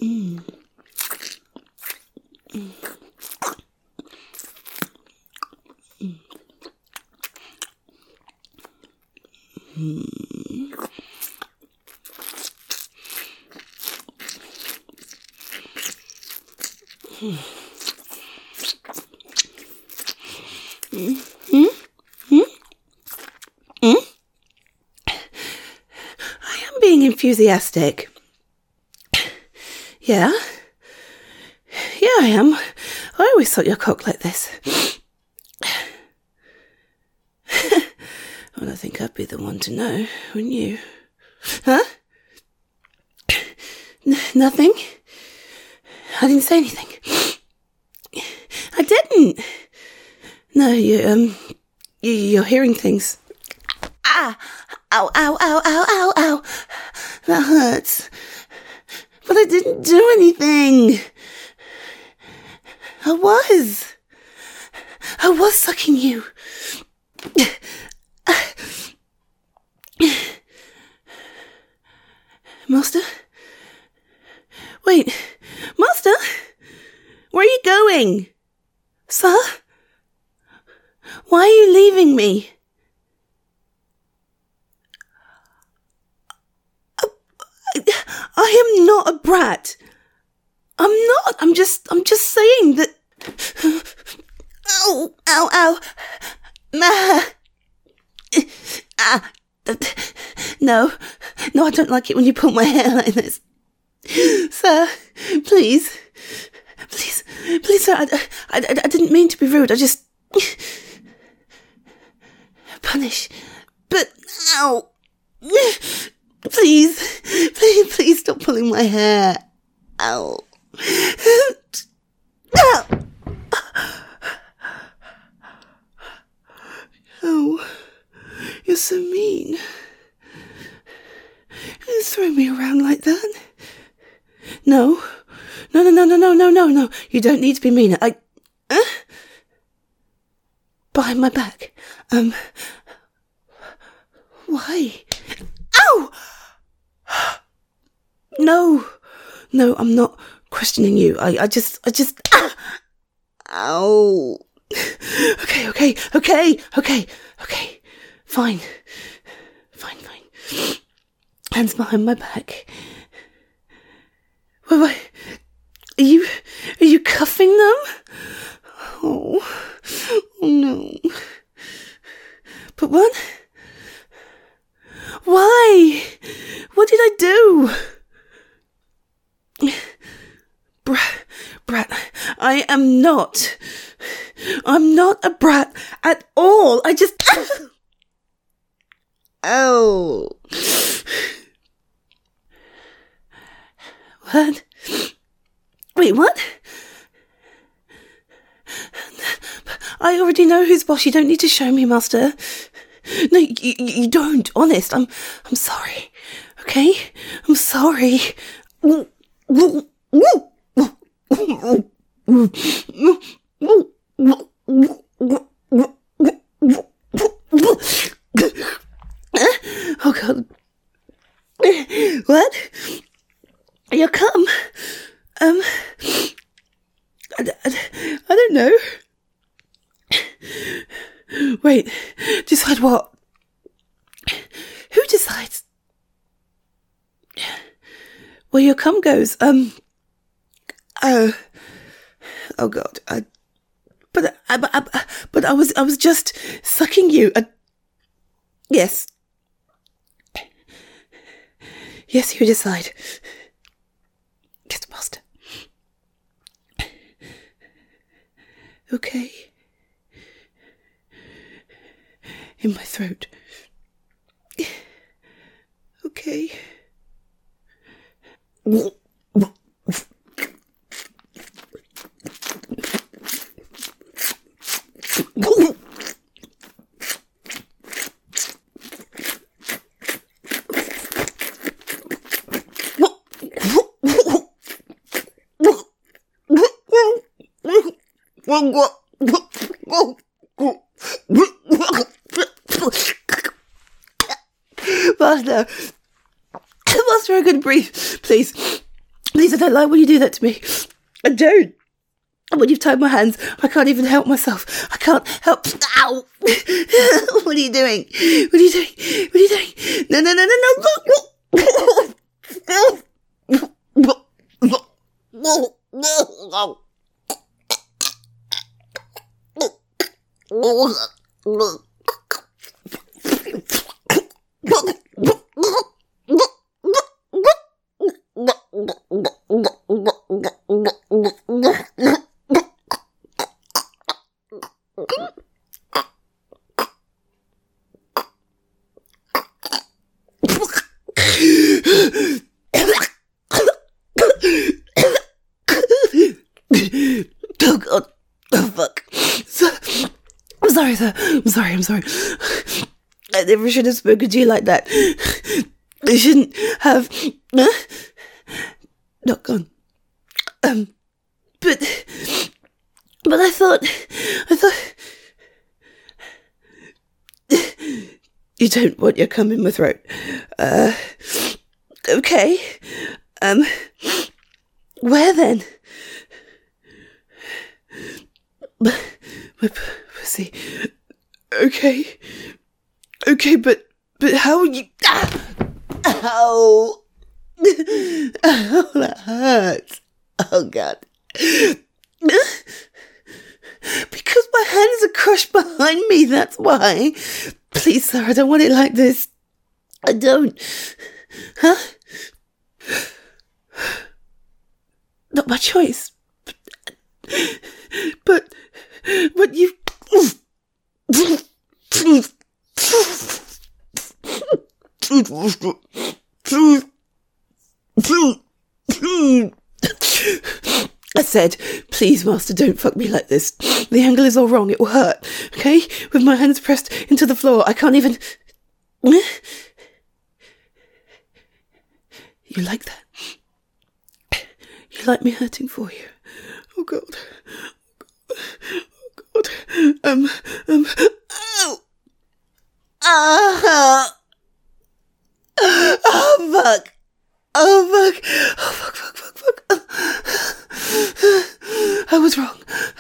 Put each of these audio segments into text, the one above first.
Being enthusiastic. Yeah, I am. I always thought your cock like this. Well, I think I'd be the one to know, wouldn't you? Huh? Nothing? I didn't say anything. I didn't. No, you're hearing things. Ah! Ow, ow, ow, ow, ow, ow. That hurts. But I didn't do anything. I was sucking you. Master? Wait, Master? Where are you going? Sir? Why are you leaving me? I am not a brat. I'm not. I'm just saying that. Ow, ow, ow. No, I don't like it when you pull my hair like this. Sir, please, sir, I didn't mean to be rude. I just punish, but ow. Please stop pulling my hair. Ow. Ow. Oh, you're so mean. You throw me around like that. No. You don't need to be mean. Behind my back. Why? Ow! No, I'm not questioning you. I just. Ow. Okay. Fine. Hands behind my back. Wait. Are you cuffing them? Oh no. But what? Why? What did I do? Brat, I'm not a brat at all. I just... Oh. What? Wait, what? I already know who's boss. You don't need to show me, Master. No, you don't. Honest, I'm sorry. Okay? I'm sorry. Oh God. What? You come? I don't know. Wait, decide what? Who decides? Where your cum goes? Oh God. But I was just sucking you. Yes. Yes, you decide. Yes, Master. Okay. In my throat. Okay. Master, I could breathe. Please Please, I don't like when you do that to me. I don't. When you've tied my hands, I can't even help myself. I can't help. Ow! What are you doing? What are you doing? What are you doing? No, no, no, no, Oh God. Oh fuck. I'm sorry, sir. I'm sorry. I never should have spoken to you like that. I shouldn't have. Not gone. But I thought. You don't want your cum in my throat. Okay. Where then? My pussy. Okay, but how are you? Ow! Oh, that hurts. Oh God. Because my hands are crushed behind me, that's why. Please, sir, I don't want it like this. I don't. Huh? Not my choice. But you... I said, please, master, don't fuck me like this. The angle is all wrong. It will hurt. Okay? With my hands pressed into the floor, I can't even... You like that? You like me hurting for you? Oh, God. Oh, God. Ow! Ah! Oh, fuck. Oh, fuck. Oh, fuck. I was wrong.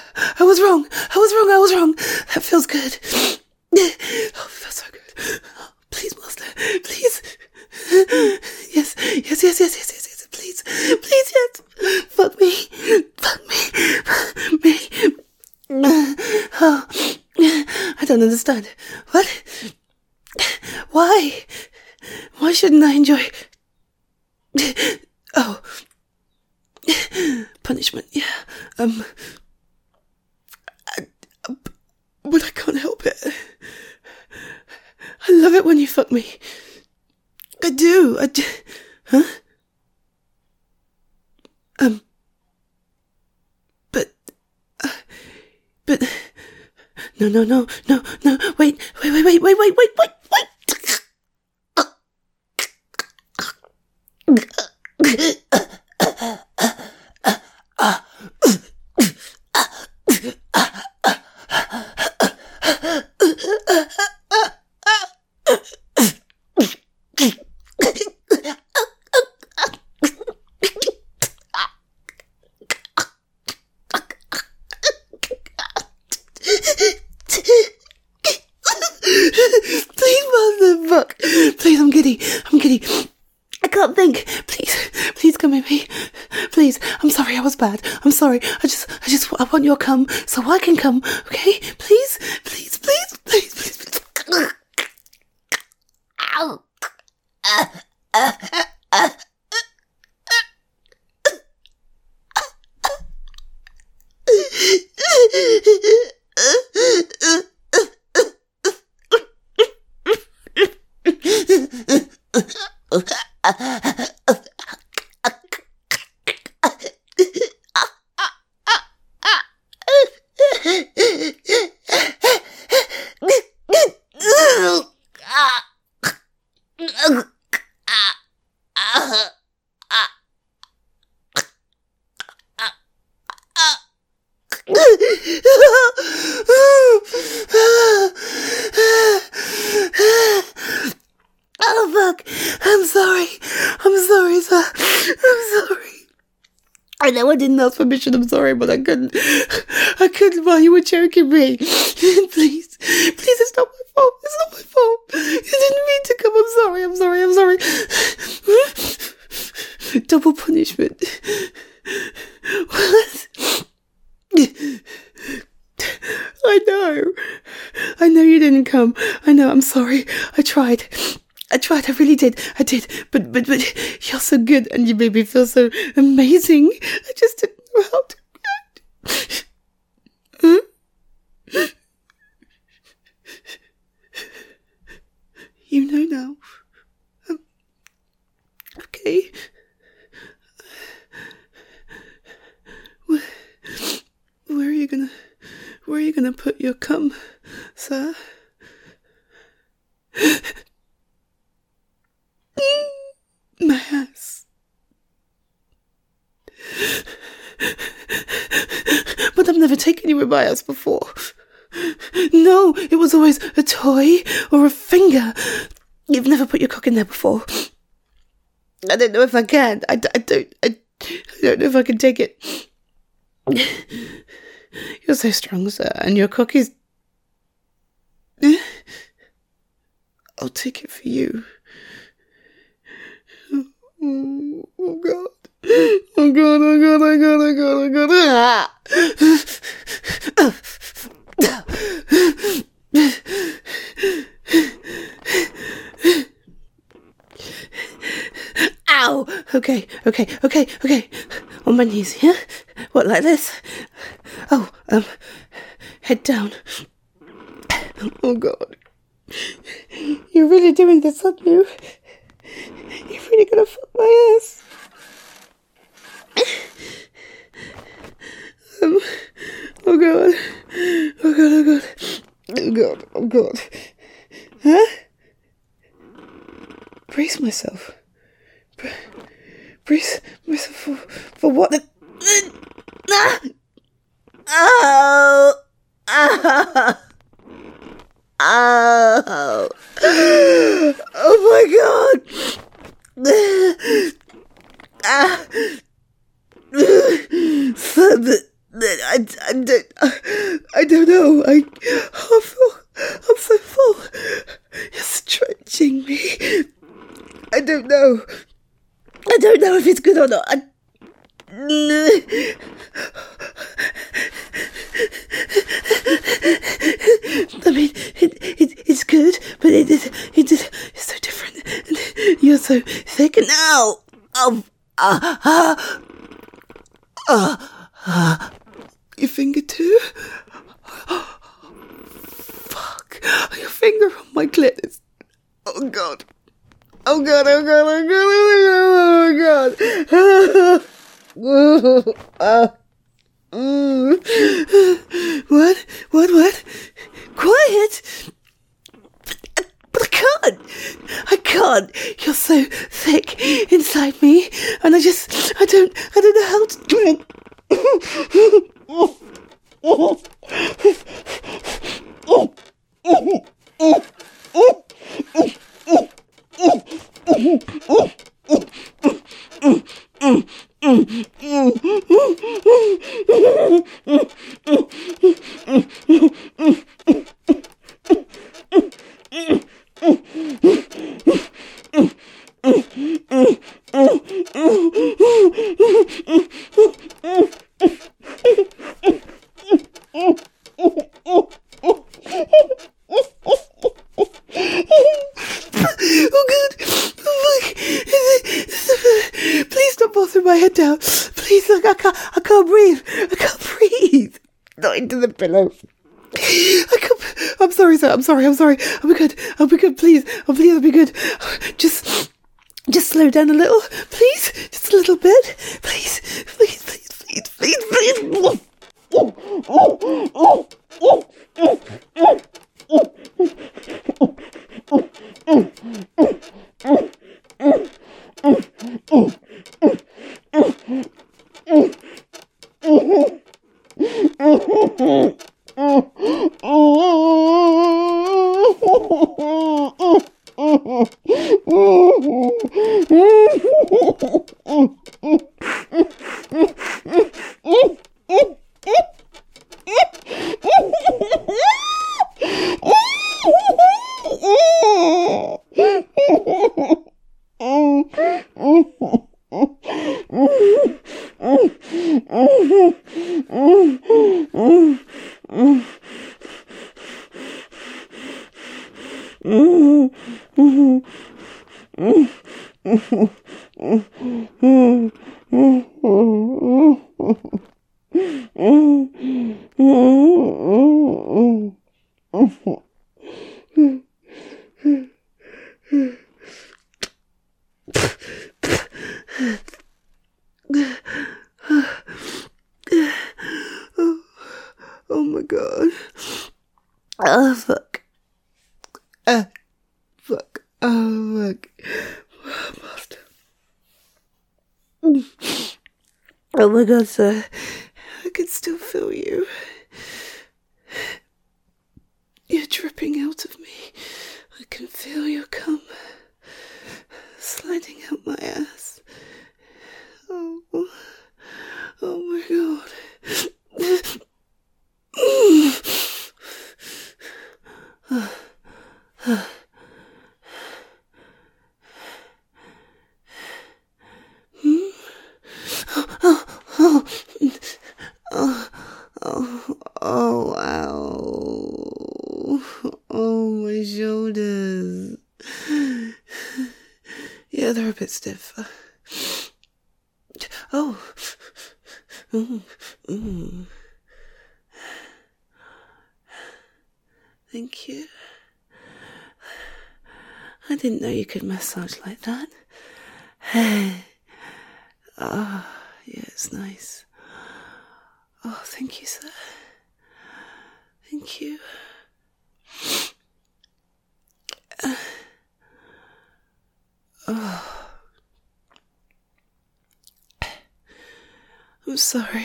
That feels good. Oh, it feels so good. Please, master. Please. Yes. Please, yes. Fuck me. Oh, I don't understand. What? Why? Why shouldn't I enjoy... Oh. Punishment, yeah. But I can't help it. I love it when you fuck me. I do. Huh? But no. Wait. Please, motherfuck. Please, I'm giddy. I can't think. Please come with me. Please. I'm sorry, I was bad. I'm sorry. I want your cum so I can come. Okay? Please. Ow. Oh, fuck. I'm sorry, sir. I'm sorry. I know I didn't ask permission, I'm sorry, but I couldn't while you were choking me. Please, it's not my fault. It's not my fault. You didn't mean to come. I'm sorry. Double punishment. What? I know you didn't come. I know, I'm sorry. I tried, I really did. I did. But you're so good and you made me feel so amazing. I just didn't know how to react. You know now. Okay. Where are you gonna put your cum, sir? My ass. But I've never taken you in my ass before. No, it was always a toy or a finger. You've never put your cock in there before. I don't know if I can. I don't know if I can take it. You're so strong, sir, and your cock is... I'll take it for you. Oh God. Oh God. Ow! Okay. On my knees, yeah? What, like this? Oh, head down. Oh God. You're really doing this, aren't you? You're really gonna fuck my ass. Oh God. Huh? Brace myself. Brace myself for what? Oh my God. I don't know. I'm so full. You're stretching me. I don't know if it's good or not. I mean, it's good, but it's so different. And you're so thick now. Your finger too? Fuck. Your finger on my clit. Oh God. What? Quiet? But I can't. You're so thick inside me, and I don't know how to do it. Please stop bothering my head down. Please, look, I can't breathe. Not into the pillow. I'm sorry, sir. I'm sorry. I'll be good. Please. I'll be good. Just slow down a little. Please. Just a little bit. Please. Oh my god. Oh, fuck. Fuck. Oh, fuck. Master. Oh my god, sir. I can still feel you. You're dripping out of me. I can feel your cum sliding out my ass. Oh, oh my god. Oh, ow. Oh, my shoulders. Yeah, they're a bit stiff. Oh. Thank you. I didn't know you could massage like that. Oh, yeah, it's nice. Oh, thank you, sir. Thank you. Oh. I'm sorry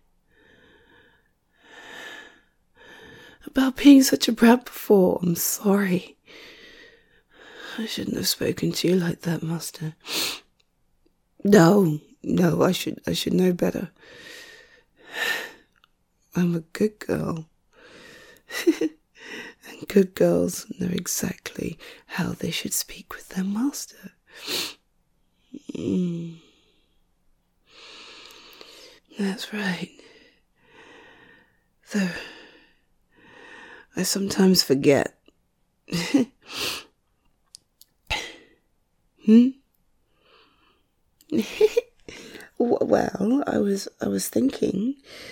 about being such a brat before. I'm sorry. I shouldn't have spoken to you like that, Master. No, I should know better. I'm a good girl. And good girls know exactly how they should speak with their master. That's right. Though, I sometimes forget. Well, I was thinking,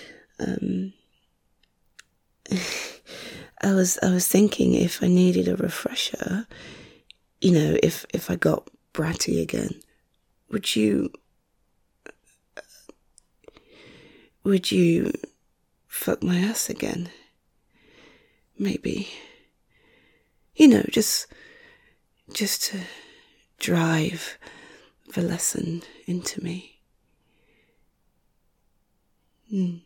I was thinking if I needed a refresher, if I got bratty again, would you fuck my ass again? Maybe. Just to drive the lesson into me.